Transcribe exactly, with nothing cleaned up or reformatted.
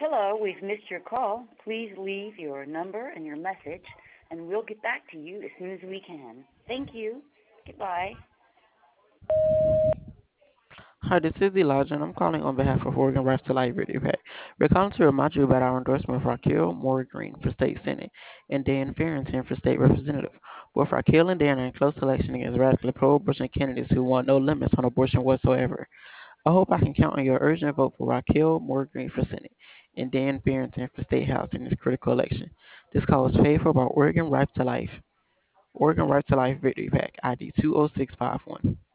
Hello, we've missed your call. Please leave your number and your message, and we'll get back to you as soon as we can. Thank you. Goodbye. Hi, this is Elijah, and I'm calling on behalf of Oregon Rights to Life Radio Pack. We're calling to remind you about our endorsement of Raquel Moore Green for state senate and Dan Farrington for state representative. Both Raquel and Dan are in close election against radically pro-abortion candidates who want no limits on abortion whatsoever. I hope I can count on your urgent vote for Raquel Moore Green for senate and Dan Farrington for state house in this critical election. This call is paid for by Oregon Rights to Life. Oregon Rights to Life Victory Pack, I D two oh six five one.